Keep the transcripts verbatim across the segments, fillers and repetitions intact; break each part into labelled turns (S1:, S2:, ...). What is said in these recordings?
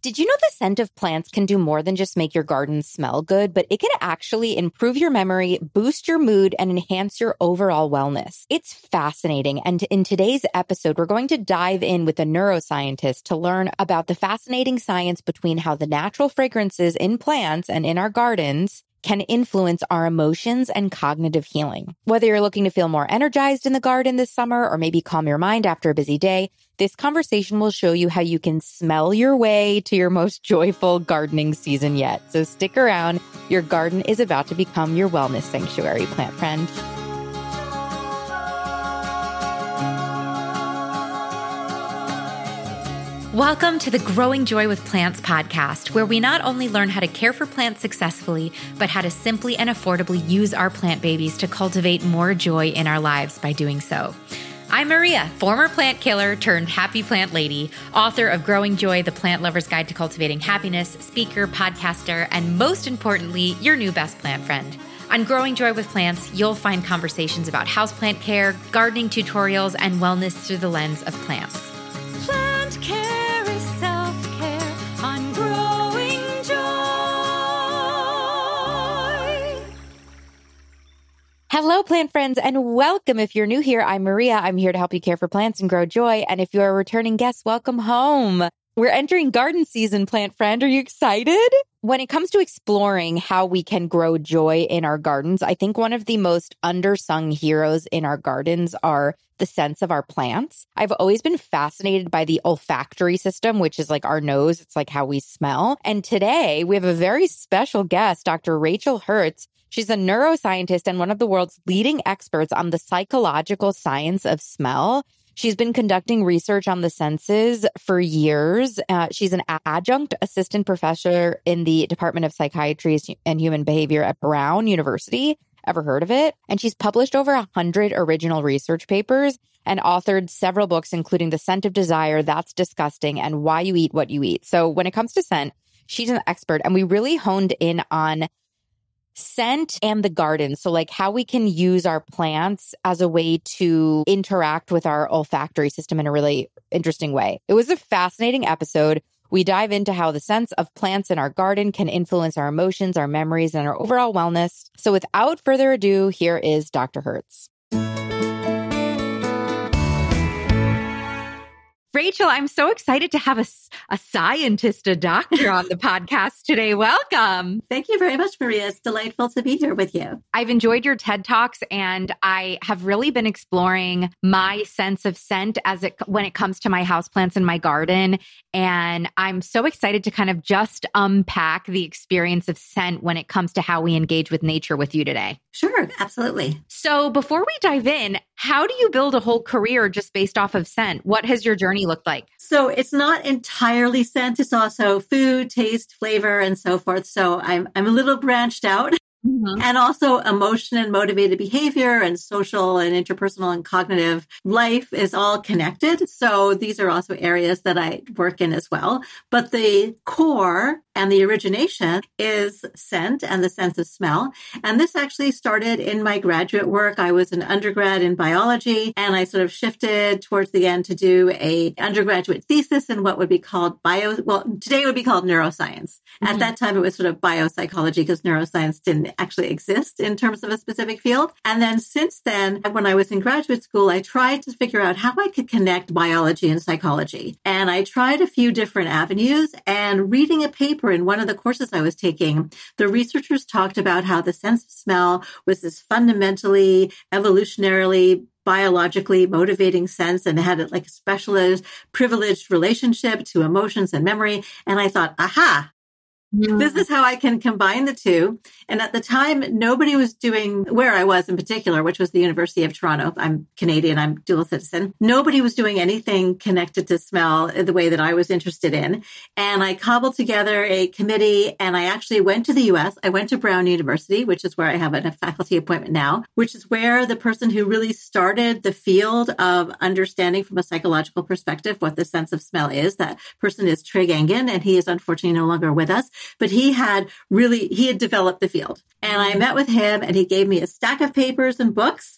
S1: Did you know the scent of plants can do more than just make your garden smell good, but it can actually improve your memory, boost your mood, and enhance your overall wellness? It's fascinating. And in today's episode, we're going to dive in with a neuroscientist to learn about the fascinating science between how the natural fragrances in plants and in our gardens can influence our emotions and cognitive healing. Whether you're looking to feel more energized in the garden this summer or maybe calm your mind after a busy day, this conversation will show you how you can smell your way to your most joyful gardening season yet. So stick around. Your garden is about to become your wellness sanctuary, plant friend. Welcome to the Growing Joy with Plants podcast, where we not only learn how to care for plants successfully, but how to simply and affordably use our plant babies to cultivate more joy in our lives by doing so. I'm Maria, former plant killer turned happy plant lady, author of Growing Joy, the Plant Lover's Guide to Cultivating Happiness, speaker, podcaster, and most importantly, your new best plant friend. On Growing Joy with Plants, you'll find conversations about houseplant care, gardening tutorials, and wellness through the lens of plants. Plant care is self-care on Growing Joy. Hello, plant friends, and welcome. If you're new here, I'm Maria. I'm here to help you care for plants and grow joy. And if you're a returning guest, welcome home. We're entering garden season, plant friend. Are you excited? When it comes to exploring how we can grow joy in our gardens, I think one of the most undersung heroes in our gardens are the scents of our plants. I've always been fascinated by the olfactory system, which is like our nose. It's like how we smell. And today we have a very special guest, Doctor Rachel Hertz. She's a neuroscientist and one of the world's leading experts on the psychological science of smell. She's been conducting research on the senses for years. Uh, she's an adjunct assistant professor in the Department of Psychiatry and Human Behavior at Brown University. Ever heard of it? And she's published over one hundred original research papers and authored several books, including The Scent of Desire, That's Disgusting, and Why You Eat What You Eat. So when it comes to scent, she's an expert. And we really honed in on scent and the garden. So like how we can use our plants as a way to interact with our olfactory system in a really interesting way. It was a fascinating episode. We dive into how the scents of plants in our garden can influence our emotions, our memories, and our overall wellness. So without further ado, here is Doctor Hertz. Rachel, I'm so excited to have a, a scientist, a doctor on the podcast today. Welcome.
S2: Thank you very much, Maria. It's delightful to be here with you.
S1: I've enjoyed your TED Talks, and I have really been exploring my sense of scent as it when it comes to my houseplants in my garden. And I'm so excited to kind of just unpack the experience of scent when it comes to how we engage with nature with you today.
S2: Sure, absolutely.
S1: So before we dive in, how do you build a whole career just based off of scent? What has your journey looked like?
S2: So it's not entirely scent. It's also food, taste, flavor, and so forth. So I'm I'm a little branched out. Mm-hmm. And also emotion and motivated behavior and social and interpersonal and cognitive life is all connected. So these are also areas that I work in as well. But the core and the origination is scent and the sense of smell. And this actually started in my graduate work. I was an undergrad in biology, and I sort of shifted towards the end to do a undergraduate thesis in what would be called bio, well, today it would be called neuroscience. Mm-hmm. At that time, it was sort of biopsychology because neuroscience didn't actually exist in terms of a specific field. And then since then, when I was in graduate school, I tried to figure out how I could connect biology and psychology. And I tried a few different avenues, and reading a paper in one of the courses I was taking, the researchers talked about how the sense of smell was this fundamentally, evolutionarily, biologically motivating sense, and had like a specialized, privileged relationship to emotions and memory. And I thought, aha, yeah. This is how I can combine the two. And at the time, nobody was doing, where I was in particular, which was the University of Toronto. I'm Canadian, I'm dual citizen. Nobody was doing anything connected to smell the way that I was interested in. And I cobbled together a committee, and I actually went to the U S. I went to Brown University, which is where I have a faculty appointment now, which is where the person who really started the field of understanding from a psychological perspective what the sense of smell is. That person is Trig Engen, and he is unfortunately no longer with us. But he had really, he had developed the field. And I met with him, and he gave me a stack of papers and books.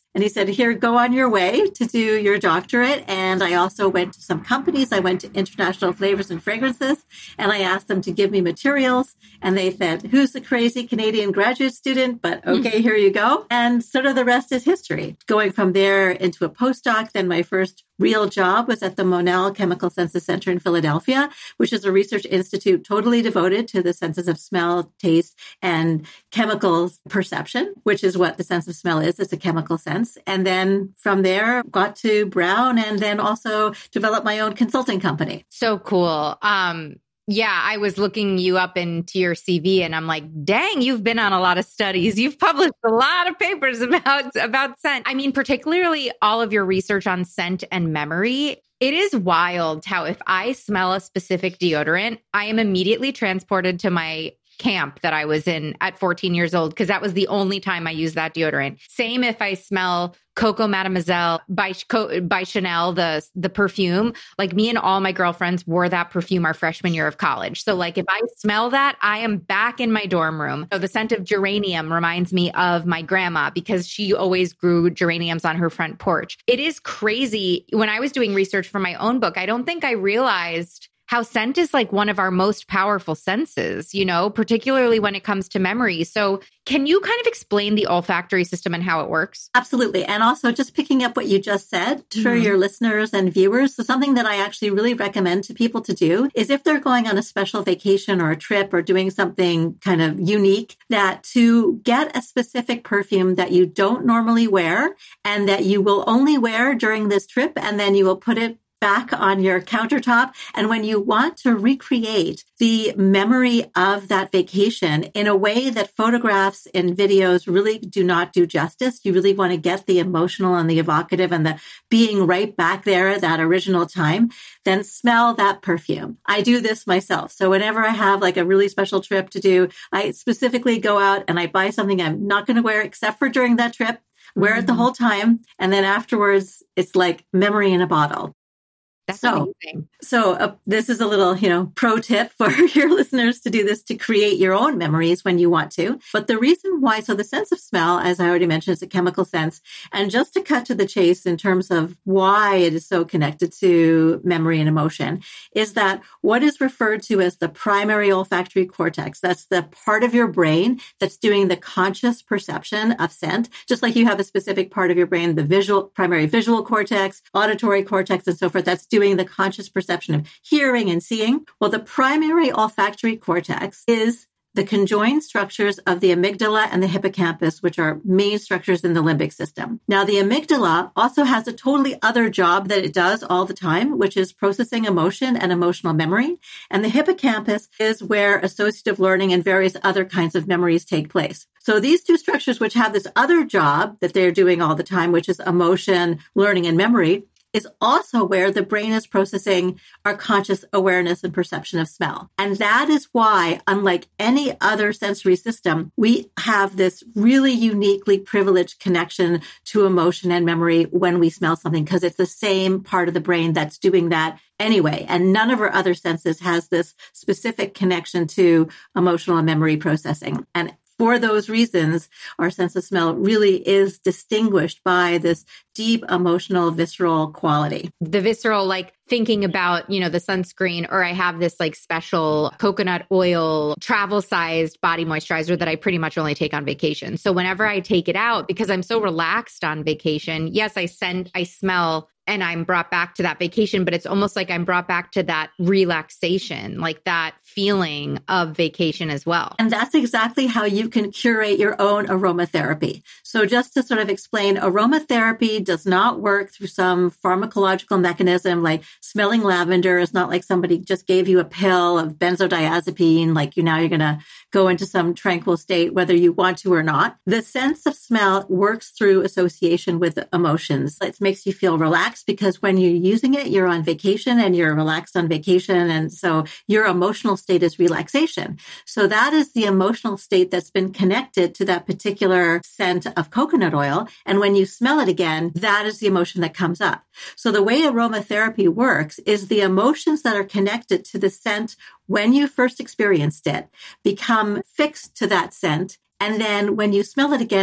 S2: And he said, here, go on your way to do your doctorate. And I also went to some companies. I went to International Flavors and Fragrances, and I asked them to give me materials. And they said, who's the crazy Canadian graduate student? But okay, here you go. And sort of the rest is history. Going from there into a postdoc, then my first real job was at the Monell Chemical Senses Center in Philadelphia, which is a research institute totally devoted to the senses of smell, taste, and chemicals perception, which is what the sense of smell is. It's a chemical sense. And then from there, got to Brown and then also developed my own consulting company.
S1: So cool. Um, yeah, I was looking you up into your C V and I'm like, dang, you've been on a lot of studies. You've published a lot of papers about, about scent. I mean, particularly all of your research on scent and memory. It is wild how if I smell a specific deodorant, I am immediately transported to my camp that I was in at fourteen years old, because that was the only time I used that deodorant. Same if I smell Coco Mademoiselle by, by Chanel, the, the perfume, like me and all my girlfriends wore that perfume our freshman year of college. So like if I smell that, I am back in my dorm room. So the scent of geranium reminds me of my grandma because she always grew geraniums on her front porch. It is crazy. When I was doing research for my own book, I don't think I realized how scent is like one of our most powerful senses, you know, particularly when it comes to memory. So can you kind of explain the olfactory system and how it works?
S2: Absolutely. And also just picking up what you just said for mm-hmm. your listeners and viewers. So something that I actually really recommend to people to do is if they're going on a special vacation or a trip or doing something kind of unique, that to get a specific perfume that you don't normally wear and that you will only wear during this trip, and then you will put it back on your countertop. And when you want to recreate the memory of that vacation in a way that photographs and videos really do not do justice, you really want to get the emotional and the evocative and the being right back there at that original time, then smell that perfume. I do this myself. So whenever I have like a really special trip to do, I specifically go out and I buy something I'm not going to wear except for during that trip, wear mm-hmm. it the whole time. And then afterwards, it's like memory in a bottle.
S1: That's
S2: so,
S1: amazing.
S2: So uh, this is a little, you know, pro tip for your listeners to do this to create your own memories when you want to. But the reason why, so the sense of smell, as I already mentioned, is a chemical sense. And just to cut to the chase in terms of why it is so connected to memory and emotion, is that what is referred to as the primary olfactory cortex, that's the part of your brain that's doing the conscious perception of scent, just like you have a specific part of your brain, the visual, primary visual cortex, auditory cortex, and so forth, that's doing the conscious perception of hearing and seeing. Well, the primary olfactory cortex is the conjoined structures of the amygdala and the hippocampus, which are main structures in the limbic system. Now, the amygdala also has a totally other job that it does all the time, which is processing emotion and emotional memory. And the hippocampus is where associative learning and various other kinds of memories take place. So these two structures, which have this other job that they're doing all the time, which is emotion, learning, and memory, is also where the brain is processing our conscious awareness and perception of smell. And that is why, unlike any other sensory system, we have this really uniquely privileged connection to emotion and memory when we smell something, because it's the same part of the brain that's doing that anyway. And none of our other senses has this specific connection to emotional and memory processing. And for those reasons, our sense of smell really is distinguished by this deep emotional, visceral quality.
S1: The visceral, like thinking about, you know, the sunscreen, or I have this like special coconut oil travel sized body moisturizer that I pretty much only take on vacation. So whenever I take it out, because I'm so relaxed on vacation, yes, I send, I smell and I'm brought back to that vacation, but it's almost like I'm brought back to that relaxation, like that feeling of vacation as well.
S2: And that's exactly how you can curate your own aromatherapy. So just to sort of explain, aromatherapy does not work through some pharmacological mechanism like smelling lavender. It's not like somebody just gave you a pill of benzodiazepine, like you now you're going to go into some tranquil state, whether you want to or not. The sense of smell works through association with emotions. It makes you feel relaxed because when you're using it, you're on vacation and you're relaxed on vacation. And so your emotional state is relaxation. So that is the emotional state that's been connected to that particular scent of coconut oil. And when you smell it again, that is the emotion that comes up. So the way aromatherapy works is the emotions that are connected to the scent when you first experienced it become fixed to that scent. And then when you smell it again,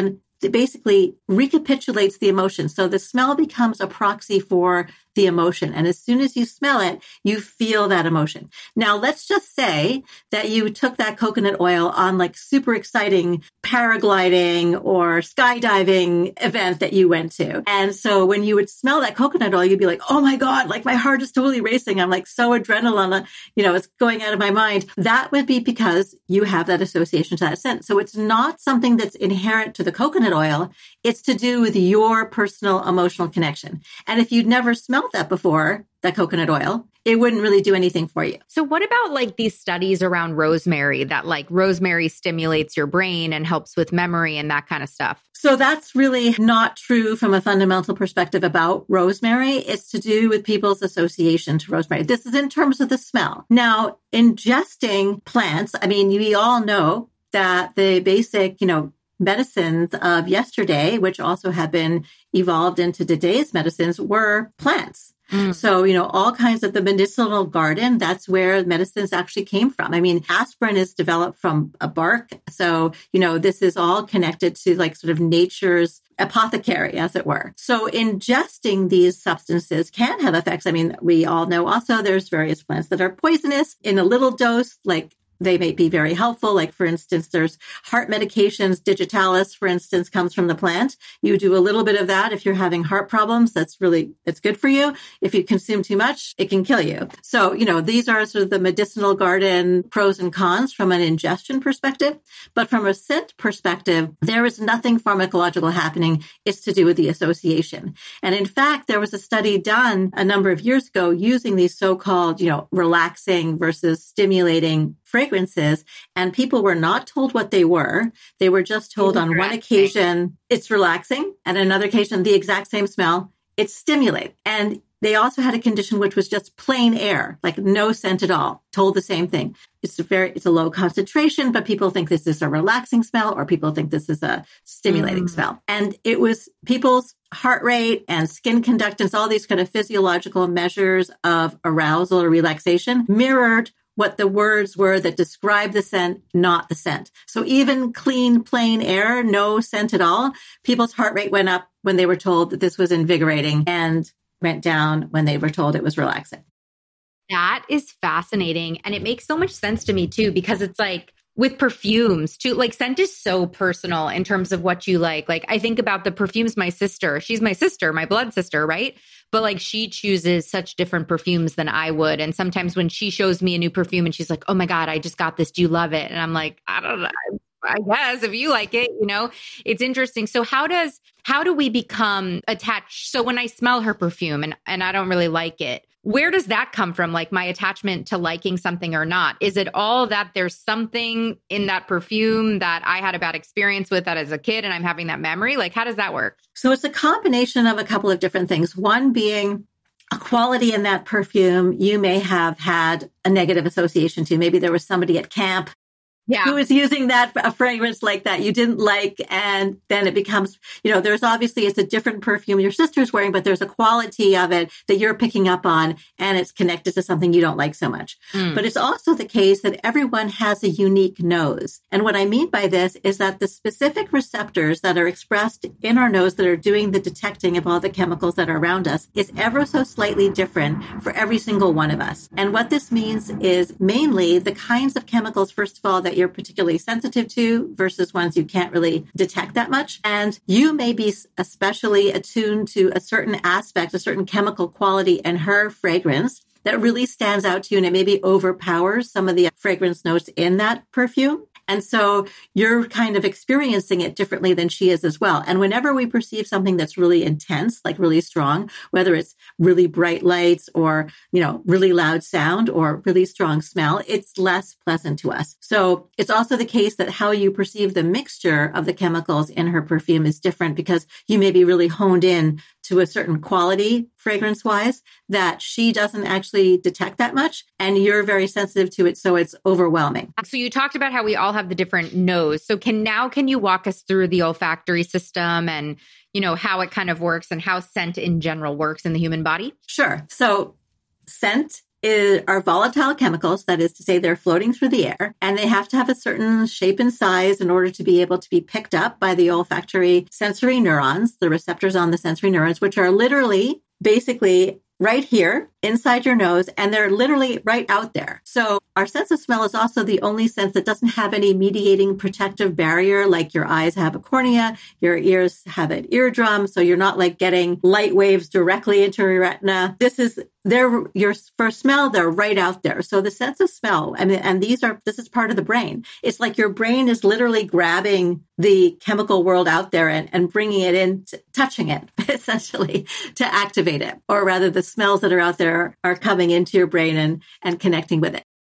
S2: basically recapitulates the emotion. So the smell becomes a proxy for the emotion. And as soon as you smell it, you feel that emotion. Now, let's just say that you took that coconut oil on like super exciting paragliding or skydiving event that you went to. And so when you would smell that coconut oil, you'd be like, oh my God, like my heart is totally racing. I'm like so adrenaline, you know, it's going out of my mind. That would be because you have that association to that scent. So it's not something that's inherent to the coconut oil. It's to do with your personal emotional connection. And if you'd never smelled that before, that coconut oil, it wouldn't really do anything for you.
S1: So what about like these studies around rosemary that like rosemary stimulates your brain and helps with memory and that kind of stuff?
S2: So that's really not true from a fundamental perspective about rosemary. It's to do with people's association to rosemary. This is in terms of the smell. Now, ingesting plants, I mean, we all know that the basic, you know, medicines of yesterday, which also have been evolved into today's medicines, were plants. Mm. So, you know, all kinds of the medicinal garden, that's where medicines actually came from. I mean, aspirin is developed from a bark. So, you know, this is all connected to like sort of nature's apothecary, as it were. So ingesting these substances can have effects. I mean, we all know also there's various plants that are poisonous in a little dose, like they may be very helpful. Like, for instance, there's heart medications. Digitalis, for instance, comes from the plant. You do a little bit of that if you're having heart problems. That's really, it's good for you. If you consume too much, it can kill you. So, you know, these are sort of the medicinal garden pros and cons from an ingestion perspective. But from a scent perspective, there is nothing pharmacological happening. It's to do with the association. And in fact, there was a study done a number of years ago using these so-called, you know, relaxing versus stimulating fragrances, and people were not told what they were. They were just told on one occasion, it's relaxing, and another occasion, the exact same smell, it's stimulating. And they also had a condition which was just plain air, like no scent at all, told the same thing. It's a very, it's a low concentration, but people think this is a relaxing smell, or people think this is a stimulating mm. smell. And it was people's heart rate and skin conductance, all these kind of physiological measures of arousal or relaxation mirrored what the words were that describe the scent, not the scent. So even clean, plain air, no scent at all, people's heart rate went up when they were told that this was invigorating and went down when they were told it was relaxing.
S1: That is fascinating. And it makes so much sense to me too, because it's like, with perfumes too, like scent is so personal in terms of what you like. Like I think about the perfumes, my sister, she's my sister, my blood sister, right? But like she chooses such different perfumes than I would. And sometimes when she shows me a new perfume and she's like, oh my God, I just got this. Do you love it? And I'm like, I don't know. I guess if you like it, you know, it's interesting. So how does, how do we become attached? So when I smell her perfume and, and I don't really like it, where does that come from? Like my attachment to liking something or not? Is it all that there's something in that perfume that I had a bad experience with that as a kid and I'm having that memory? Like, how does that work?
S2: So it's a combination of a couple of different things. One being a quality in that perfume you may have had a negative association to. Maybe there was somebody at camp yeah. who was using that, a fragrance like that you didn't like. And then it becomes, you know, there's obviously, it's a different perfume your sister's wearing, but there's a quality of it that you're picking up on and it's connected to something you don't like so much. Mm. But it's also the case that everyone has a unique nose. And what I mean by this is that the specific receptors that are expressed in our nose that are doing the detecting of all the chemicals that are around us is ever so slightly different for every single one of us. And what this means is mainly the kinds of chemicals, first of all, that you're particularly sensitive to versus ones you can't really detect that much. And you may be especially attuned to a certain aspect, a certain chemical quality in her fragrance that really stands out to you, and it maybe overpowers some of the fragrance notes in that perfume. And so you're kind of experiencing it differently than she is as well. And whenever we perceive something that's really intense, like really strong, whether it's really bright lights or, you know, really loud sound or really strong smell, it's less pleasant to us. So it's also the case that how you perceive the mixture of the chemicals in her perfume is different because you may be really honed in to a certain quality fragrance-wise that she doesn't actually detect that much, and you're very sensitive to it, so it's overwhelming.
S1: So you talked about how we all have the different nose. So can now can you walk us through the olfactory system and, you know, how it kind of works and how scent in general works in the human body?
S2: Sure. So scent is, are volatile chemicals. That is to say, they're floating through the air, and they have to have a certain shape and size in order to be able to be picked up by the olfactory sensory neurons, the receptors on the sensory neurons, which are literally basically right here inside your nose, and they're literally right out there. So our sense of smell is also the only sense that doesn't have any mediating protective barrier, like your eyes have a cornea, your ears have an eardrum, so you're not like getting light waves directly into your retina. This is they're your for smell, they're right out there. So the sense of smell, I mean, and these are this is part of the brain. It's like your brain is literally grabbing the chemical world out there and, and bringing it in, t- touching it essentially to activate it, or rather the smells that are out there are coming into your brain and, and connecting with it.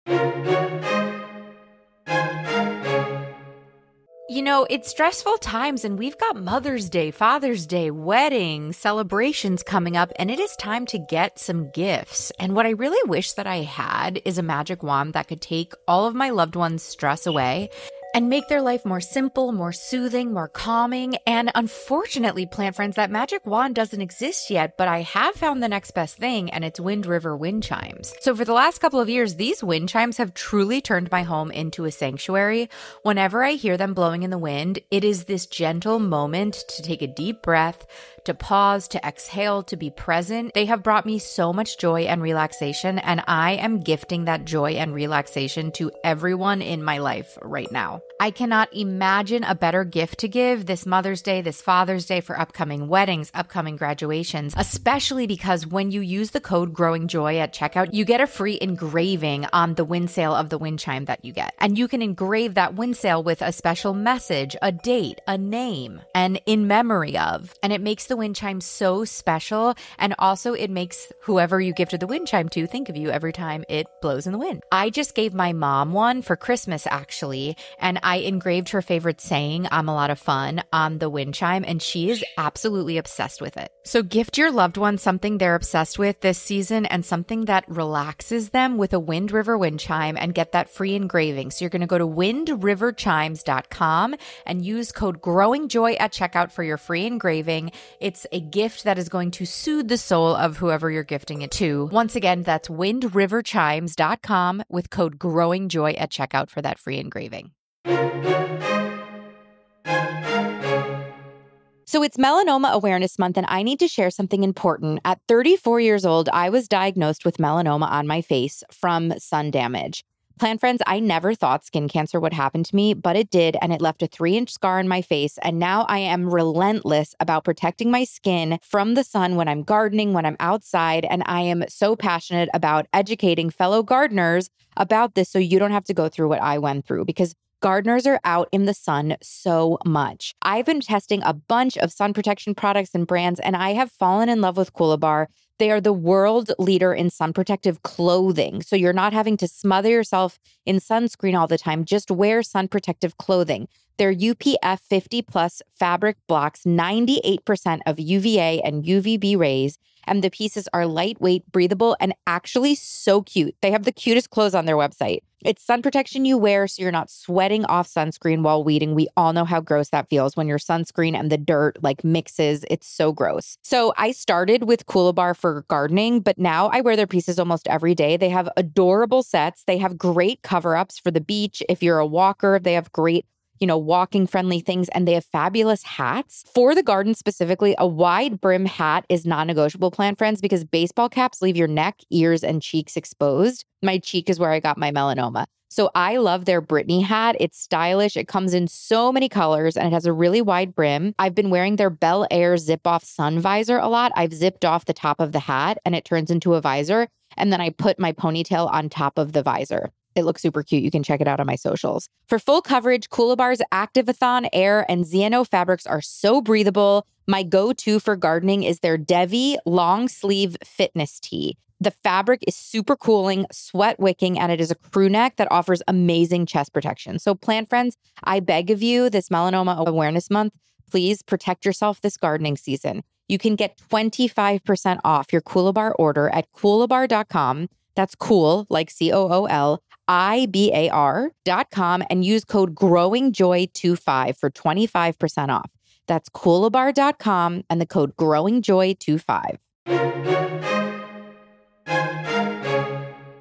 S1: You know, it's stressful times and we've got Mother's Day, Father's Day, weddings, celebrations coming up, and it is time to get some gifts. And what I really wish that I had is a magic wand that could take all of my loved ones' stress away and make their life more simple, more soothing, more calming. And unfortunately, plant friends, that magic wand doesn't exist yet, but I have found the next best thing, and it's Wind River wind chimes. So for the last couple of years, these wind chimes have truly turned my home into a sanctuary. Whenever I hear them blowing in the wind, it is this gentle moment to take a deep breath, to pause, to exhale, to be present. They have brought me so much joy and relaxation, and I am gifting that joy and relaxation to everyone in my life right now. I cannot imagine a better gift to give this Mother's Day, this Father's Day, for upcoming weddings, upcoming graduations, especially because when you use the code Growing Joy at checkout, you get a free engraving on the wind sail of the wind chime that you get. And you can engrave that wind sail with a special message, a date, a name, and in memory of. And it makes the wind chime so special. And also it makes whoever you gifted the wind chime to think of you every time it blows in the wind. I just gave my mom one for Christmas, actually. And I engraved her favorite saying, "I'm a lot of fun," on the wind chime, and she is absolutely obsessed with it. So gift your loved one something they're obsessed with this season and something that relaxes them with a Wind River wind chime and get that free engraving. So you're going to go to wind river chimes dot com and use code GROWINGJOY at checkout for your free engraving. It's a gift that is going to soothe the soul of whoever you're gifting it to. Once again, that's wind river chimes dot com with code GROWINGJOY at checkout for that free engraving. So it's Melanoma Awareness Month, and I need to share something important. At thirty-four years old, I was diagnosed with melanoma on my face from sun damage. Plant friends, I never thought skin cancer would happen to me, but it did, and it left a three-inch scar on my face, and now I am relentless about protecting my skin from the sun when I'm gardening, when I'm outside, and I am so passionate about educating fellow gardeners about this so you don't have to go through what I went through, because gardeners are out in the sun so much. I've been testing a bunch of sun protection products and brands, and I have fallen in love with Coolabar. They are the world leader in sun protective clothing. So you're not having to smother yourself in sunscreen all the time. Just wear sun protective clothing. Their U P F fifty plus fabric blocks ninety-eight percent of U V A and U V B rays, and the pieces are lightweight, breathable, and actually so cute. They have the cutest clothes on their website. It's sun protection you wear so you're not sweating off sunscreen while weeding. We all know how gross that feels when your sunscreen and the dirt like mixes. It's so gross. So I started with Coolabar for gardening, but now I wear their pieces almost every day. They have adorable sets. They have great cover-ups for the beach. If you're a walker, they have great you know, walking friendly things, and they have fabulous hats. For the garden specifically, a wide brim hat is non-negotiable, plant friends, because baseball caps leave your neck, ears, and cheeks exposed. My cheek is where I got my melanoma. So I love their Brittany hat. It's stylish. It comes in so many colors and it has a really wide brim. I've been wearing their Bel Air zip off sun visor a lot. I've zipped off the top of the hat and it turns into a visor. And then I put my ponytail on top of the visor. It looks super cute. You can check it out on my socials. For full coverage, Coolabar's Activathon Air and Z N O fabrics are so breathable. My go-to for gardening is their Devi long sleeve fitness tee. The fabric is super cooling, sweat wicking, and it is a crew neck that offers amazing chest protection. So plant friends, I beg of you, this Melanoma Awareness Month, please protect yourself this gardening season. You can get twenty-five percent off your Coolabar order at coolabar dot com. That's cool, like C O O L, I B A R dot com, and use code growing joy twenty-five for twenty-five percent off. That's coolabar dot com and the code growing joy twenty-five.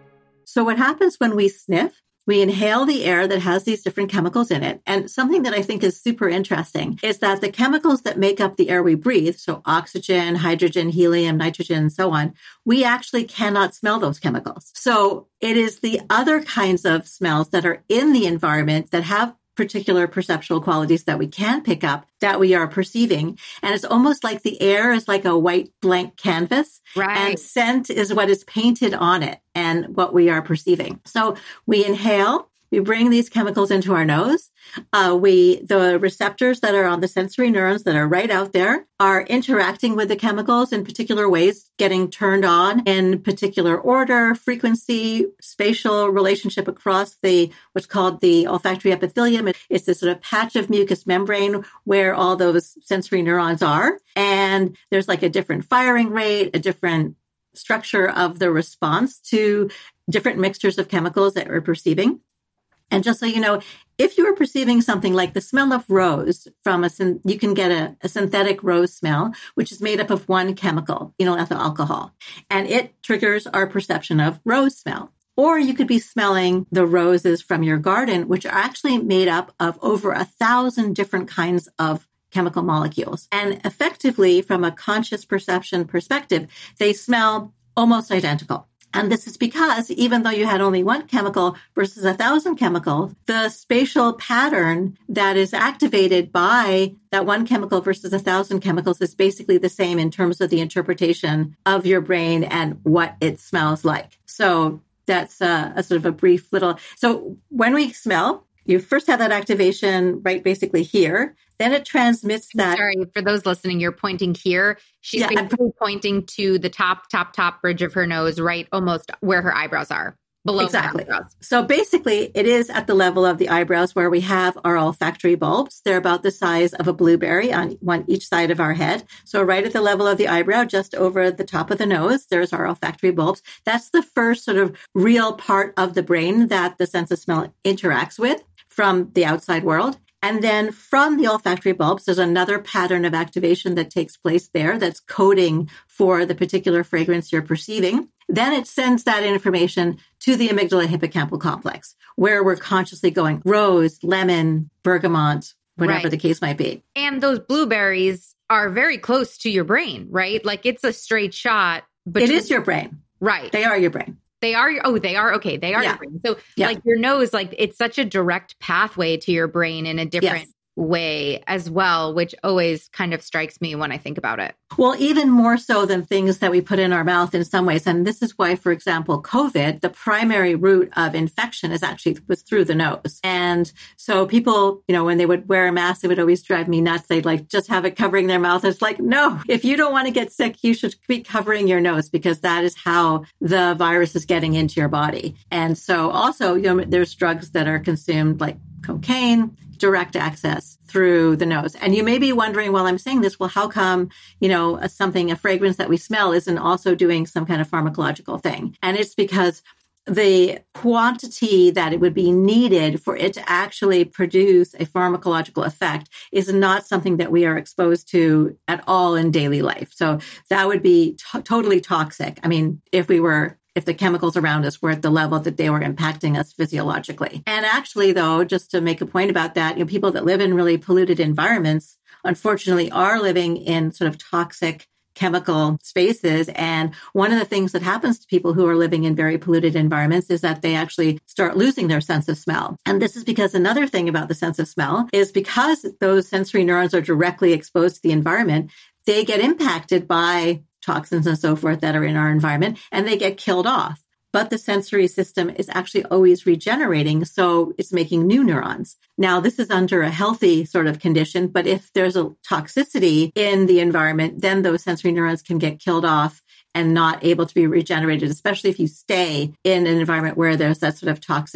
S2: So what happens when we sniff, we inhale the air that has these different chemicals in it. And something that I think is super interesting is that the chemicals that make up the air we breathe, so oxygen, hydrogen, helium, nitrogen, and so on, we actually cannot smell those chemicals. So it is the other kinds of smells that are in the environment that have particular perceptual qualities that we can pick up that we are perceiving. And it's almost like the air is like a white blank canvas.
S1: Right.
S2: And scent is what is painted on it and what we are perceiving. So we inhale, we bring these chemicals into our nose. Uh, we, the receptors that are on the sensory neurons that are right out there are interacting with the chemicals in particular ways, getting turned on in particular order, frequency, spatial relationship across the, what's called the olfactory epithelium. It's this sort of patch of mucous membrane where all those sensory neurons are. And there's like a different firing rate, a different structure of the response to different mixtures of chemicals that we're perceiving. And just so you know, if you are perceiving something like the smell of rose from a, you can get a, a synthetic rose smell, which is made up of one chemical, phenyl ethyl alcohol, and it triggers our perception of rose smell. Or you could be smelling the roses from your garden, which are actually made up of over a thousand different kinds of chemical molecules. And effectively, from a conscious perception perspective, they smell almost identical. And this is because even though you had only one chemical versus a thousand chemicals, the spatial pattern that is activated by that one chemical versus a thousand chemicals is basically the same in terms of the interpretation of your brain and what it smells like. So that's a, a sort of a brief little. So when we smell, you first have that activation right basically here. Then it transmits that.
S1: Sorry, for those listening, you're pointing here. She's yeah, basically I'm, pointing to the top, top, top bridge of her nose, right almost where her eyebrows are, below
S2: exactly.
S1: her eyebrows.
S2: So basically, it is at the level of the eyebrows where we have our olfactory bulbs. They're about the size of a blueberry on one each side of our head. So right at the level of the eyebrow, just over the top of the nose, there's our olfactory bulbs. That's the first sort of real part of the brain that the sense of smell interacts with from the outside world. And then from the olfactory bulbs, there's another pattern of activation that takes place there that's coding for the particular fragrance you're perceiving. Then it sends that information to the amygdala hippocampal complex, where we're consciously going rose, lemon, bergamot, whatever right. the case might be.
S1: And those blueberries are very close to your brain, right? Like it's a straight shot.
S2: But it is your brain.
S1: Right.
S2: They are your brain.
S1: They are, oh, they are, okay, they are
S2: yeah.
S1: your brain. So
S2: yeah.
S1: like your nose, like it's such a direct pathway to your brain in a different yes. way as well, which always kind of strikes me when I think about it.
S2: Well, even more so than things that we put in our mouth in some ways. And this is why, for example, COVID, the primary route of infection is actually was through the nose. And so people, you know, when they would wear a mask, it would always drive me nuts. They'd like just have it covering their mouth. It's like, no, if you don't want to get sick, you should be covering your nose because that is how the virus is getting into your body. And so also, you know, there's drugs that are consumed like cocaine, direct access through the nose. And you may be wondering, while I'm saying this, well, how come, you know, a, something, a fragrance that we smell isn't also doing some kind of pharmacological thing? And it's because the quantity that it would be needed for it to actually produce a pharmacological effect is not something that we are exposed to at all in daily life. So that would be t- totally toxic. I mean, if we were if the chemicals around us were at the level that they were impacting us physiologically. And actually, though, just to make a point about that, you know, people that live in really polluted environments, unfortunately, are living in sort of toxic chemical spaces. And one of the things that happens to people who are living in very polluted environments is that they actually start losing their sense of smell. And this is because another thing about the sense of smell is because those sensory neurons are directly exposed to the environment, they get impacted by toxins and so forth that are in our environment, and they get killed off. But the sensory system is actually always regenerating, so it's making new neurons. Now, this is under a healthy sort of condition, but if there's a toxicity in the environment, then those sensory neurons can get killed off and not able to be regenerated, especially if you stay in an environment where there's that sort of toxic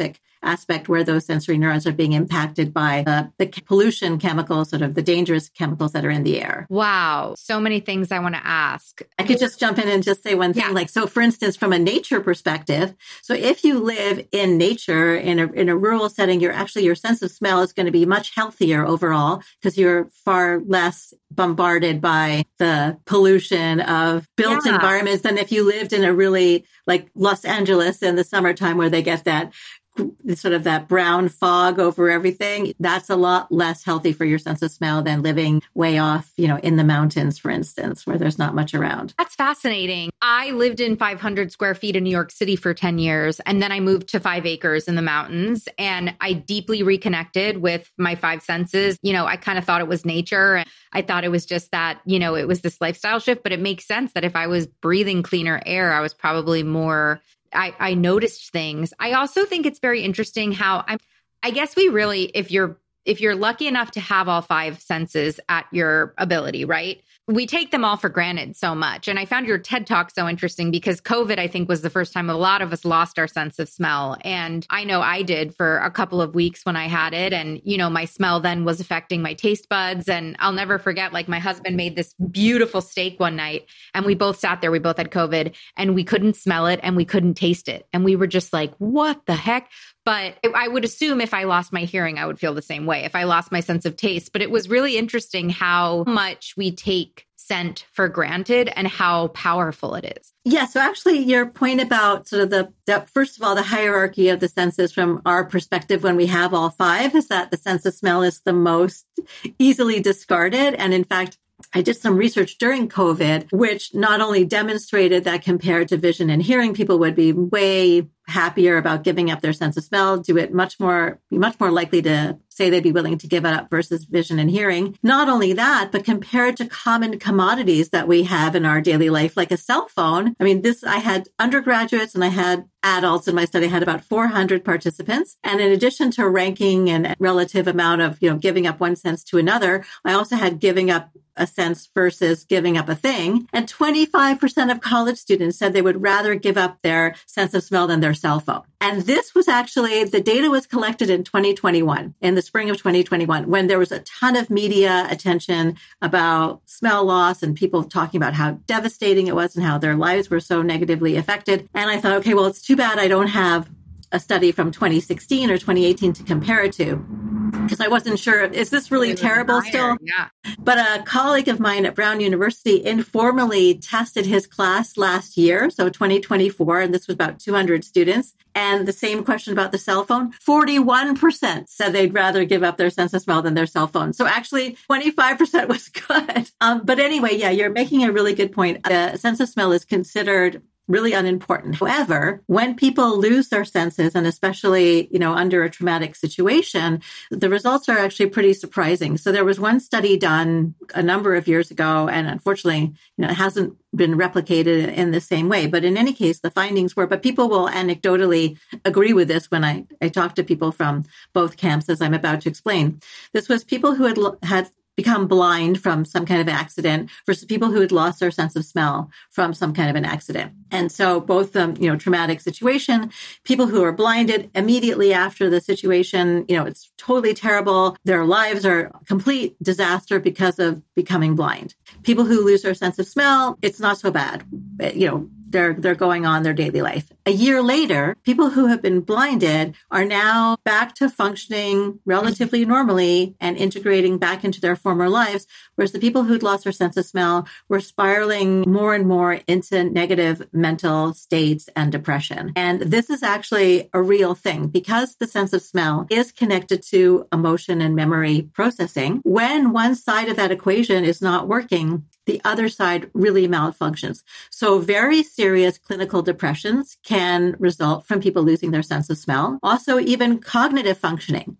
S2: aspect where those sensory neurons are being impacted by uh, the pollution chemicals, sort of the dangerous chemicals that are in the air.
S1: Wow. So many things I want to ask.
S2: I could just jump in and just say one thing. Yeah. Like, so for instance, from a nature perspective, so if you live in nature in a, in a rural setting, you're actually, your sense of smell is going to be much healthier overall because you're far less bombarded by the pollution of built yeah. environments than if you lived in a really like Los Angeles in the summertime where they get that sort of that brown fog over everything. That's a lot less healthy for your sense of smell than living way off, you know, in the mountains, for instance, where there's not much around.
S1: That's fascinating. I lived in five hundred square feet in New York City for ten years. And then I moved to five acres in the mountains and I deeply reconnected with my five senses. You know, I kind of thought it was nature. And I thought it was just that, you know, it was this lifestyle shift, but it makes sense that if I was breathing cleaner air, I was probably more I, I noticed things. I also think it's very interesting how I'm, I guess we really, if you're, if you're lucky enough to have all five senses at your ability, right? We take them all for granted so much. And I found your TED Talk so interesting because COVID, I think, was the first time a lot of us lost our sense of smell. And I know I did for a couple of weeks when I had it. And, you know, my smell then was affecting my taste buds. And I'll never forget, like my husband made this beautiful steak one night and we both sat there, we both had COVID and we couldn't smell it and we couldn't taste it. And we were just like, what the heck? But I would assume if I lost my hearing, I would feel the same way if I lost my sense of taste. But it was really interesting how much we take scent for granted and how powerful it is.
S2: Yeah. So actually your point about sort of the, the, first of all, the hierarchy of the senses from our perspective when we have all five is that the sense of smell is the most easily discarded. And in fact, I did some research during COVID, which not only demonstrated that compared to vision and hearing, people would be way happier about giving up their sense of smell, do it much more, be much more likely to say they'd be willing to give it up versus vision and hearing. Not only that, but compared to common commodities that we have in our daily life, like a cell phone. I mean, this, I had undergraduates and I had adults in my study. I had about four hundred participants. And in addition to ranking and relative amount of, you know, giving up one sense to another, I also had giving up a sense versus giving up a thing. And twenty-five percent of college students said they would rather give up their sense of smell than their cell phone. And this was actually, the data was collected in twenty twenty-one, in the spring of twenty twenty-one, when there was a ton of media attention about smell loss and people talking about how devastating it was and how their lives were so negatively affected. And I thought, okay, well, it's too bad I don't have a study from twenty sixteen or twenty eighteen to compare it to, because I wasn't sure, is this really terrible still?
S1: Yeah.
S2: But a colleague of mine at Brown University informally tested his class last year, so twenty twenty-four, and this was about two hundred students. And the same question about the cell phone, forty-one percent said they'd rather give up their sense of smell than their cell phone. So actually twenty-five percent was good. Um, but anyway, yeah, you're making a really good point. The sense of smell is considered really unimportant. However, when people lose their senses, and especially, you know, under a traumatic situation, the results are actually pretty surprising. So there was one study done a number of years ago, and unfortunately, you know, it hasn't been replicated in the same way. But in any case, the findings were, but people will anecdotally agree with this when I, I talk to people from both camps, as I'm about to explain. This was people who had had become blind from some kind of accident versus people who had lost their sense of smell from some kind of an accident. And so both, um, you know, traumatic situation, people who are blinded immediately after the situation, you know, it's totally terrible. Their lives are a complete disaster because of becoming blind. People who lose their sense of smell, it's not so bad. You know, They're, they're going on their daily life. A year later, people who have been blinded are now back to functioning relatively normally and integrating back into their former lives, whereas the people who'd lost their sense of smell were spiraling more and more into negative mental states and depression. And this is actually a real thing because the sense of smell is connected to emotion and memory processing. When one side of that equation is not working, the other side really malfunctions. So very serious clinical depressions can result from people losing their sense of smell. Also, even cognitive functioning.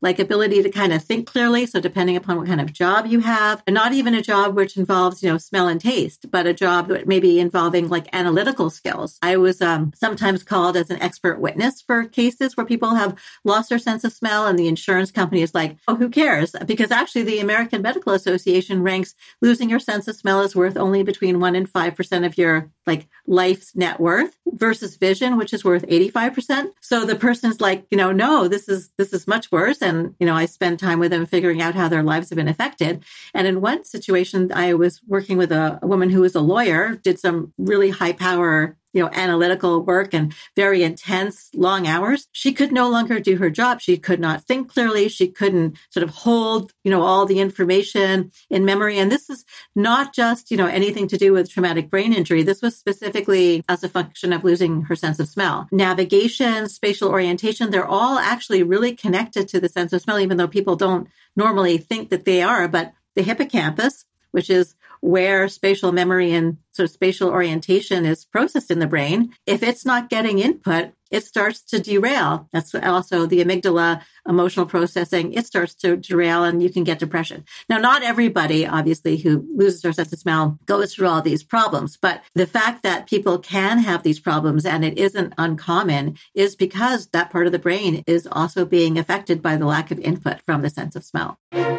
S2: like ability to kind of think clearly. So depending upon what kind of job you have, and not even a job which involves, you know, smell and taste, but a job that may be involving like analytical skills. I was um, sometimes called as an expert witness for cases where people have lost their sense of smell, and the insurance company is like, oh, who cares? Because actually the American Medical Association ranks losing your sense of smell is worth only between one and five percent of your like life's net worth versus vision, which is worth eighty-five percent. So the person's like, you know, no, this is, this is much worse. And, you know, I spend time with them figuring out how their lives have been affected. And in one situation, I was working with a, a woman who was a lawyer, did some really high power, you know, analytical work and very intense, long hours. She could no longer do her job. She could not think clearly. She couldn't sort of hold, you know, all the information in memory. And this is not just, you know, anything to do with traumatic brain injury. This was specifically as a function of losing her sense of smell. Navigation, spatial orientation, they're all actually really connected to the sense of smell, even though people don't normally think that they are. But the hippocampus, which is where spatial memory and sort of spatial orientation is processed in the brain, if it's not getting input, it starts to derail. That's also the amygdala, emotional processing. It starts to derail and you can get depression. Now, not everybody, obviously, who loses their sense of smell goes through all these problems. But the fact that people can have these problems and it isn't uncommon is because that part of the brain is also being affected by the lack of input from the sense of smell.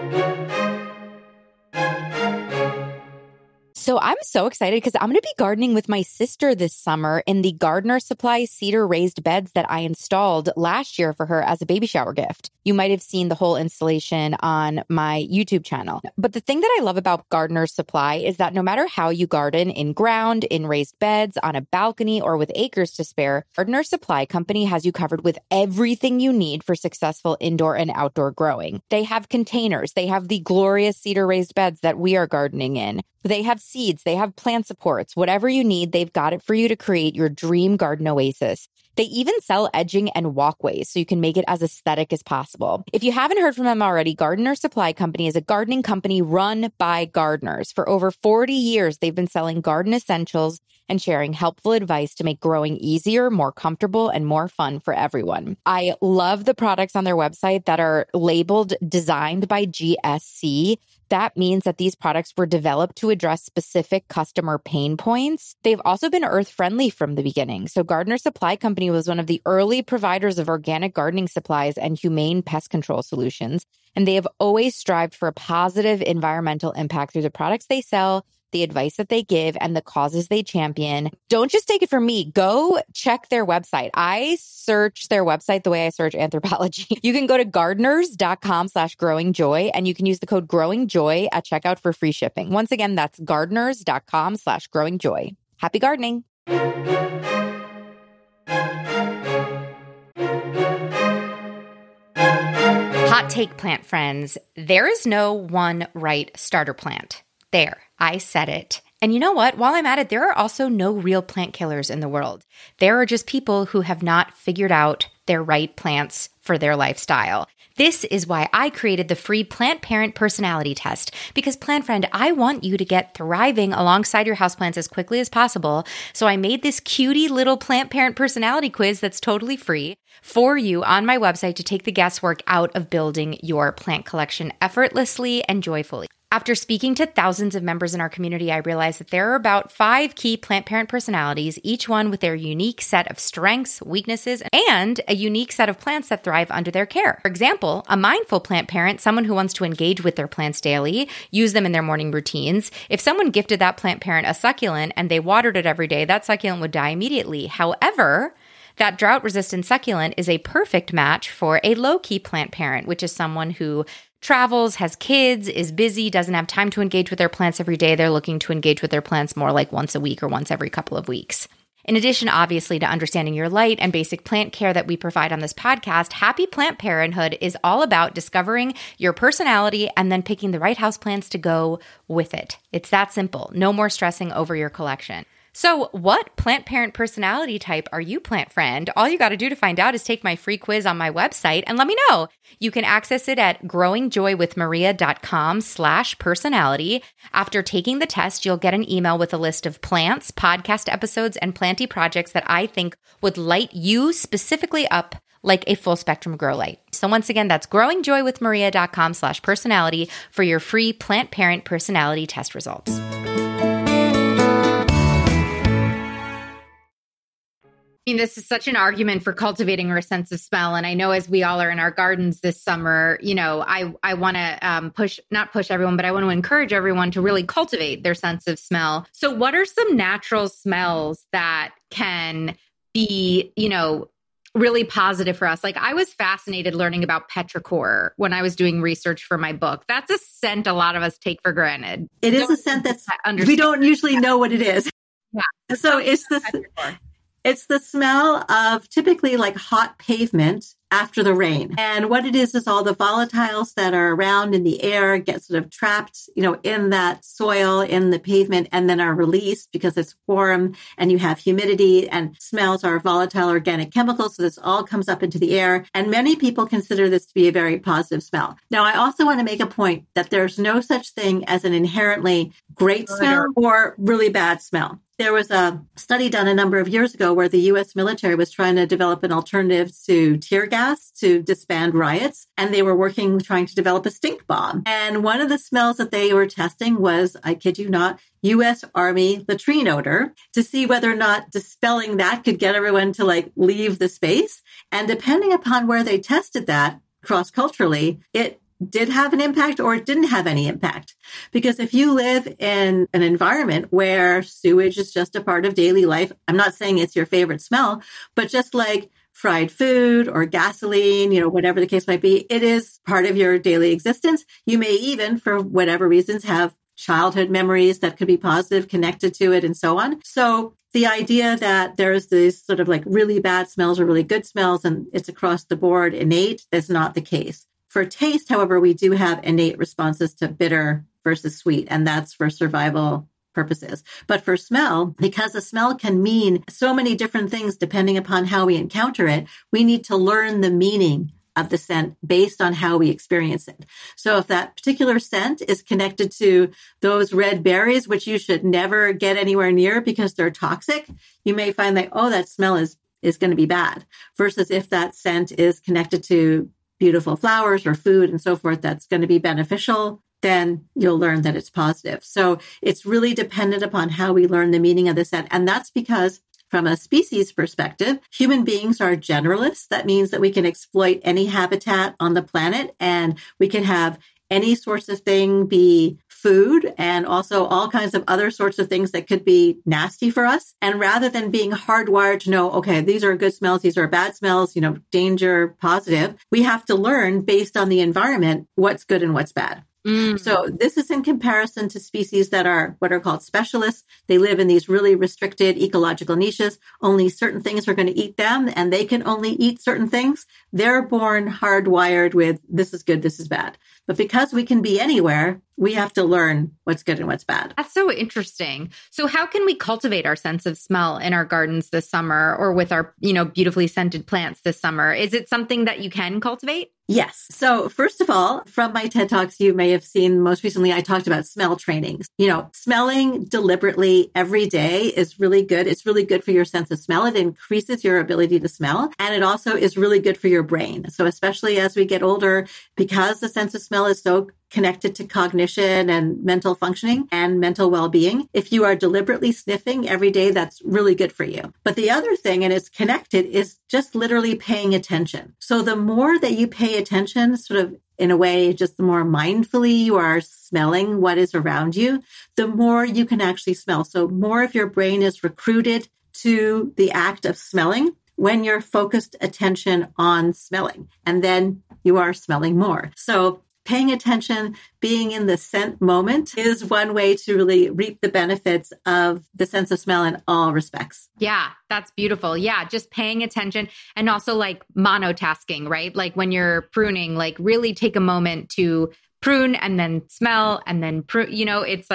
S1: So I'm so excited because I'm going to be gardening with my sister this summer in the Gardener Supply cedar raised beds that I installed last year for her as a baby shower gift. You might have seen the whole installation on my YouTube channel. But the thing that I love about Gardener Supply is that no matter how you garden, in ground, in raised beds, on a balcony, or with acres to spare, Gardener Supply Company has you covered with everything you need for successful indoor and outdoor growing. They have containers. They have the glorious cedar raised beds that we are gardening in. They have seeds, they have plant supports, whatever you need, they've got it for you to create your dream garden oasis. They even sell edging and walkways so you can make it as aesthetic as possible. If you haven't heard from them already, Gardener Supply Company is a gardening company run by gardeners. For over forty years, they've been selling garden essentials and sharing helpful advice to make growing easier, more comfortable, and more fun for everyone. I love the products on their website that are labeled designed by G S C. That means that these products were developed to address specific customer pain points. They've also been earth-friendly from the beginning. So Gardener Supply Company was one of the early providers of organic gardening supplies and humane pest control solutions. And they have always strived for a positive environmental impact through the products they sell, the advice that they give, and the causes they champion. Don't just take it from me. Go check their website. I search their website the way I search Anthropologie. You can go to gardeners.com slash growing joy, and you can use the code growing joy at checkout for free shipping. Once again, that's gardeners.com slash growing joy. Happy gardening. Hot take, plant friends. There is no one right starter plant. There, I said it. And you know what? While I'm at it, there are also no real plant killers in the world. There are just people who have not figured out their right plants for their lifestyle. This is why I created the free Plant Parent Personality Test. Because, plant friend, I want you to get thriving alongside your houseplants as quickly as possible. So I made this cutie little Plant Parent Personality Quiz that's totally free for you on my website to take the guesswork out of building your plant collection effortlessly and joyfully. After speaking to thousands of members in our community, I realized that there are about five key plant parent personalities, each one with their unique set of strengths, weaknesses, and a unique set of plants that thrive under their care. For example, a mindful plant parent, someone who wants to engage with their plants daily, use them in their morning routines. If someone gifted that plant parent a succulent and they watered it every day, that succulent would die immediately. However, that drought-resistant succulent is a perfect match for a low-key plant parent, which is someone who travels, has kids, is busy, doesn't have time to engage with their plants every day. They're looking to engage with their plants more like once a week or once every couple of weeks. In addition, obviously, to understanding your light and basic plant care that we provide on this podcast, Happy Plant Parenthood is all about discovering your personality and then picking the right houseplants to go with it. It's that simple. No more stressing over your collection. So what plant parent personality type are you, plant friend? All you got to do to find out is take my free quiz on my website and let me know. You can access it at growingjoywithmaria.com slash personality. After taking the test, you'll get an email with a list of plants, podcast episodes, and planty projects that I think would light you specifically up like a full spectrum grow light. So once again, that's growingjoywithmaria.com slash personality for your free plant parent personality test results. I mean, this is such an argument for cultivating our sense of smell. And I know as we all are in our gardens this summer, you know, I, I want to um, push, not push everyone, but I want to encourage everyone to really cultivate their sense of smell. So what are some natural smells that can be, you know, really positive for us? Like I was fascinated learning about petrichor when I was doing research for my book. That's a scent a lot of us take for granted.
S2: It is a scent that's, we don't usually know what it is.
S1: Yeah.
S2: So it's the... Petrichor. It's the smell of typically like hot pavement after the rain. And what it is, is all the volatiles that are around in the air get sort of trapped, you know, in that soil, in the pavement, and then are released because it's warm and you have humidity, and smells are volatile organic chemicals. So this all comes up into the air. And many people consider this to be a very positive smell. Now, I also want to make a point that there's no such thing as an inherently great smell or really bad smell. There was a study done a number of years ago where the U S military was trying to develop an alternative to tear gas to disband riots. And they were working, trying to develop a stink bomb. And one of the smells that they were testing was, I kid you not, U S Army latrine odor to see whether or not dispelling that could get everyone to like leave the space. And depending upon where they tested that cross-culturally, it did have an impact or it didn't have any impact. Because if you live in an environment where sewage is just a part of daily life, I'm not saying it's your favorite smell, but just like fried food or gasoline, you know, whatever the case might be, it is part of your daily existence. You may even, for whatever reasons, have childhood memories that could be positive connected to it and so on. So the idea that there's these sort of like really bad smells or really good smells and it's across the board innate is not the case. For taste, however, we do have innate responses to bitter versus sweet, and that's for survival purposes. But for smell, because a smell can mean so many different things depending upon how we encounter it, we need to learn the meaning of the scent based on how we experience it. So if that particular scent is connected to those red berries, which you should never get anywhere near because they're toxic, you may find that, oh, that smell is, is going to be bad. Versus if that scent is connected to beautiful flowers or food and so forth, that's going to be beneficial, then you'll learn that it's positive. So it's really dependent upon how we learn the meaning of the scent. And that's because from a species perspective, human beings are generalists. That means that we can exploit any habitat on the planet and we can have any sorts of thing be food and also all kinds of other sorts of things that could be nasty for us. And rather than being hardwired to know, okay, these are good smells, these are bad smells, you know, danger, positive, we have to learn based on the environment what's good and what's bad. Mm. So this is in comparison to species that are what are called specialists. They live in these really restricted ecological niches. Only certain things are going to eat them, and they can only eat certain things. They're born hardwired with this is good, this is bad. But because we can be anywhere, we have to learn what's good and what's bad.
S1: That's so interesting. So how can we cultivate our sense of smell in our gardens this summer or with our, you know, beautifully scented plants this summer? Is it something that you can cultivate?
S2: Yes. So first of all, from my TED Talks, you may have seen most recently, I talked about smell trainings. You know, smelling deliberately every day is really good. It's really good for your sense of smell. It increases your ability to smell. And it also is really good for your brain. So especially as we get older, because the sense of smell is so connected to cognition and mental functioning and mental well-being. If you are deliberately sniffing every day, that's really good for you. But the other thing, and it's connected, is just literally paying attention. So the more that you pay attention, sort of in a way, just the more mindfully you are smelling what is around you, the more you can actually smell. So more of your brain is recruited to the act of smelling when you're focused attention on smelling, and then you are smelling more. So paying attention, being in the scent moment is one way to really reap the benefits of the sense of smell in all respects.
S1: Yeah, that's beautiful. Yeah, just paying attention and also like monotasking, right? Like when you're pruning, like really take a moment to prune and then smell and then prune, you know, it's like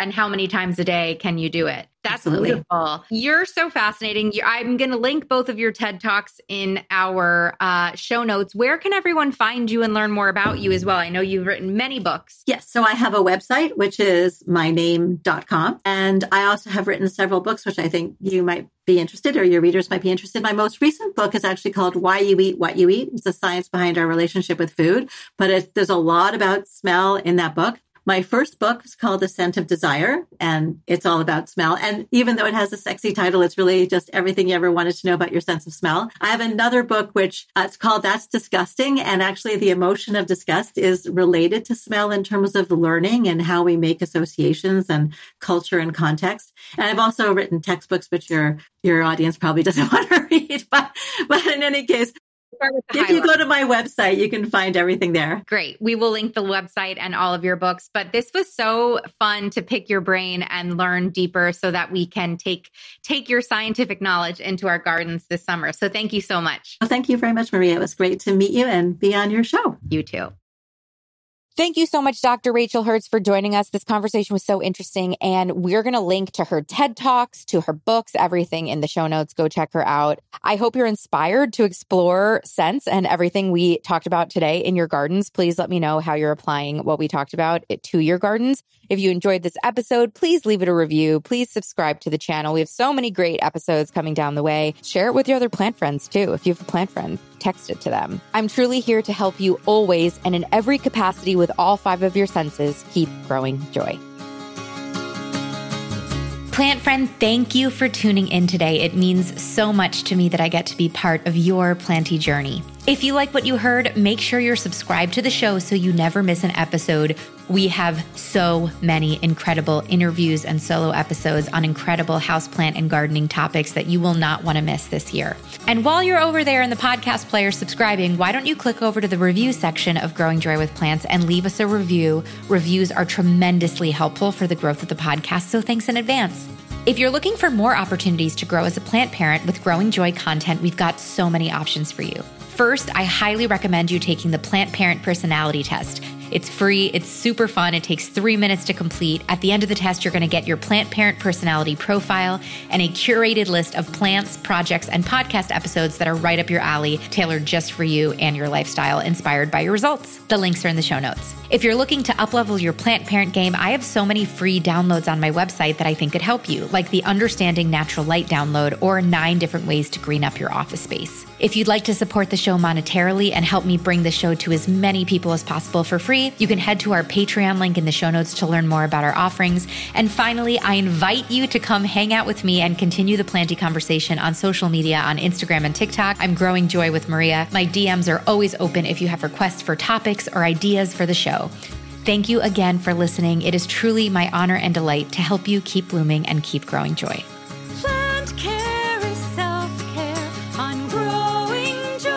S1: and how many times a day can you do it? That's
S2: Absolutely.
S1: beautiful. You're so fascinating. You, I'm going to link both of your TED Talks in our uh, show notes. Where can everyone find you and learn more about you as well? I know you've written many books.
S2: Yes. So I have a website, which is my name dot com. And I also have written several books, which I think you might be interested or your readers might be interested. My most recent book is actually called Why You Eat What You Eat. It's the science behind our relationship with food, but it, there's a lot about smell in that book. My first book is called The Scent of Desire, and it's all about smell. And even though it has a sexy title, it's really just everything you ever wanted to know about your sense of smell. I have another book, which uh, it's called That's Disgusting. And actually the emotion of disgust is related to smell in terms of learning and how we make associations and culture and context. And I've also written textbooks, which your, your audience probably doesn't want to read. But, but in any case, if you go to my website, you can find everything there.
S1: Great. We will link the website and all of your books. But this was so fun to pick your brain and learn deeper so that we can take take your scientific knowledge into our gardens this summer. So thank you so much.
S2: Well, thank you very much, Maria. It was great to meet you and be on your show.
S1: You too. Thank you so much, Doctor Rachel Hertz, for joining us. This conversation was so interesting, and we're going to link to her TED Talks, to her books, everything in the show notes. Go check her out. I hope you're inspired to explore scents and everything we talked about today in your gardens. Please let me know how you're applying what we talked about to your gardens. If you enjoyed this episode, please leave it a review. Please subscribe to the channel. We have so many great episodes coming down the way. Share it with your other plant friends, too. If you have a plant friend, text it to them. I'm truly here to help you always and in every capacity with all five of your senses. Keep growing joy. Plant friend, thank you for tuning in today. It means so much to me that I get to be part of your planty journey. If you like what you heard, make sure you're subscribed to the show so you never miss an episode. We have so many incredible interviews and solo episodes on incredible houseplant and gardening topics that you will not want to miss this year. And while you're over there in the podcast player subscribing, why don't you click over to the review section of Growing Joy with Plants and leave us a review? Reviews are tremendously helpful for the growth of the podcast, so thanks in advance. If you're looking for more opportunities to grow as a plant parent with Growing Joy content, we've got so many options for you. First, I highly recommend you taking the Plant Parent Personality Test. It's free, it's super fun, it takes three minutes to complete. At the end of the test, you're going to get your plant parent personality profile and a curated list of plants, projects, and podcast episodes that are right up your alley, tailored just for you and your lifestyle, inspired by your results. The links are in the show notes. If you're looking to uplevel your plant parent game, I have so many free downloads on my website that I think could help you, like the Understanding Natural Light download or nine different ways to green up your office space. If you'd like to support the show monetarily and help me bring the show to as many people as possible for free, you can head to our Patreon link in the show notes to learn more about our offerings. And finally, I invite you to come hang out with me and continue the planty conversation on social media on Instagram and TikTok. I'm Growing Joy with Maria. My D Ms are always open if you have requests for topics or ideas for the show. Thank you again for listening. It is truly my honor and delight to help you keep blooming and keep growing joy. Plant care is self-care on Growing Joy.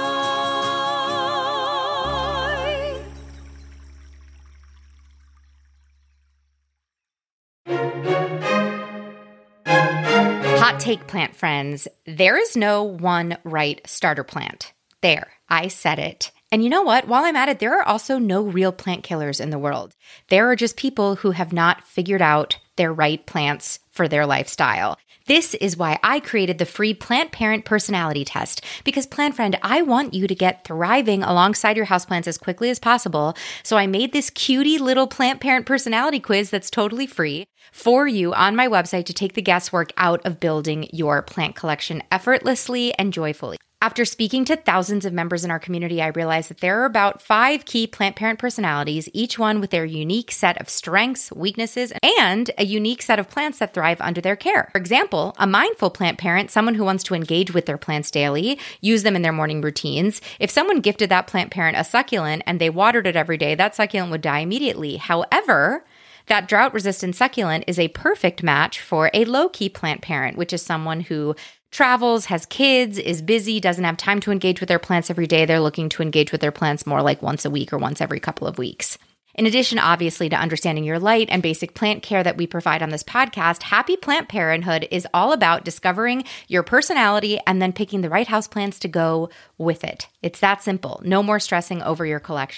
S1: Hot take, plant friends. There is no one right starter plant. There, I said it. And you know what? While I'm at it, there are also no real plant killers in the world. There are just people who have not figured out their right plants for their lifestyle. This is why I created the free Plant Parent Personality Test. Because, plant friend, I want you to get thriving alongside your houseplants as quickly as possible. So I made this cutie little Plant Parent Personality Quiz that's totally free for you on my website to take the guesswork out of building your plant collection effortlessly and joyfully. After speaking to thousands of members in our community, I realized that there are about five key plant parent personalities, each one with their unique set of strengths, weaknesses, and a unique set of plants that thrive under their care. For example, a mindful plant parent, someone who wants to engage with their plants daily, use them in their morning routines. If someone gifted that plant parent a succulent and they watered it every day, that succulent would die immediately. However, that drought-resistant succulent is a perfect match for a low-key plant parent, which is someone who travels, has kids, is busy, doesn't have time to engage with their plants every day. They're looking to engage with their plants more like once a week or once every couple of weeks. In addition, obviously, to understanding your light and basic plant care that we provide on this podcast, Happy Plant Parenthood is all about discovering your personality and then picking the right houseplants to go with it. It's that simple. No more stressing over your collection.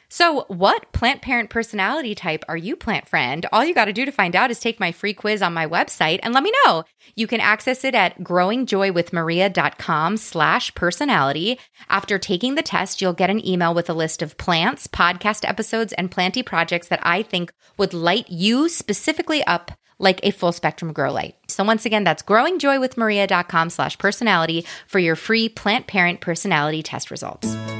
S1: So what plant parent personality type are you, plant friend? All you got to do to find out is take my free quiz on my website and let me know. You can access it at growingjoywithmaria.com slash personality. After taking the test, you'll get an email with a list of plants, podcast episodes, and planty projects that I think would light you specifically up like a full spectrum grow light. So once again, that's growingjoywithmaria.com slash personality for your free plant parent personality test results.